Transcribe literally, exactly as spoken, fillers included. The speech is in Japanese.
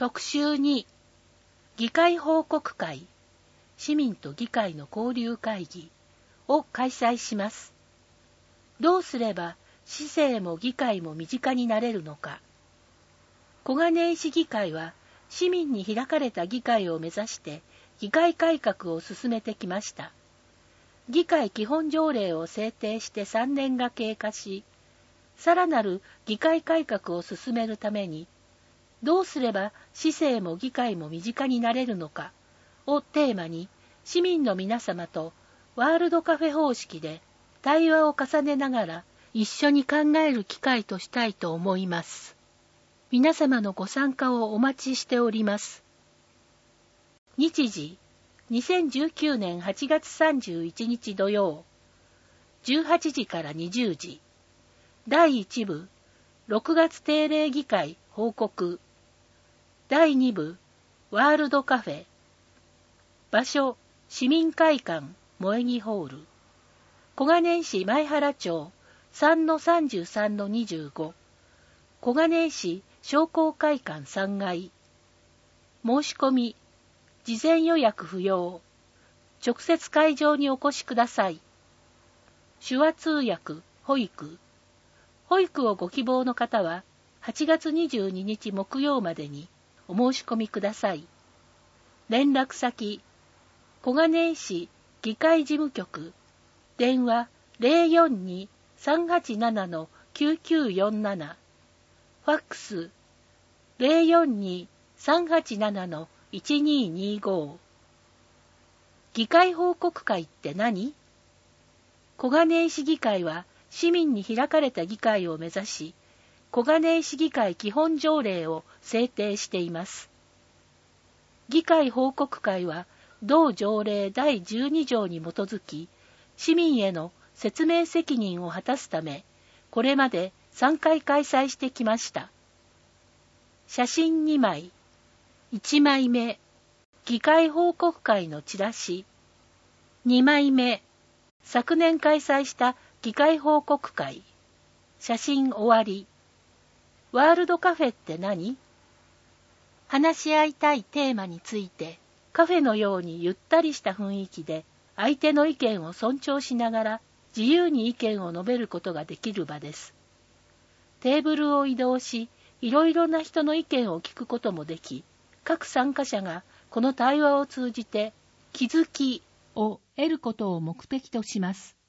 特集に、議会報告会、市民と議会の交流会議を開催します。どうすれば市政も議会も身近になれるのか。小金井市議会は市民に開かれた議会を目指して議会改革を進めてきました。議会基本条例を制定してさんねんが経過し、さらなる議会改革を進めるために、どうすれば市政も議会も身近になれるのかをテーマに、市民の皆様とワールドカフェ方式で対話を重ねながら一緒に考える機会としたいと思います。皆様のご参加をお待ちしております。日時、にせんじゅうきゅうねんはちがつさんじゅういちにち土曜、じゅうはちじからにじゅうじ、だいいち部、ろくがつ定例議会報告、だいに部、ワールドカフェ、場所、市民会館、萌木ホール、小金井市前原町 さんのさんじゅうさんのにじゅうご、小金井市商工会館さんがい、申し込み、事前予約不要。直接会場にお越しください。手話通訳、保育。保育をご希望の方は、はちがつにじゅうににち木曜までにお申し込みください。連絡先、小金井市議会事務局、電話 ゼロよんに さんはちなな きゅうきゅうよんなな、ファックス ゼロよんに さんはちなな いちににご。議会報告会って何？小金井市議会は市民に開かれた議会を目指し、小金井市議会基本条例を制定しています。議会報告会は同条例だいじゅうに条に基づき、市民への説明責任を果たすため、これまでさんかい開催してきました。写真にまい、いちまいめ、議会報告会のチラシ、にまいめ、昨年開催した議会報告会、写真終わり。ワールドカフェって何？話し合いたいテーマについて、カフェのようにゆったりした雰囲気で、相手の意見を尊重しながら、自由に意見を述べることができる場です。テーブルを移動し、いろいろな人の意見を聞くこともでき、各参加者がこの対話を通じて気づきを得ることを目的とします。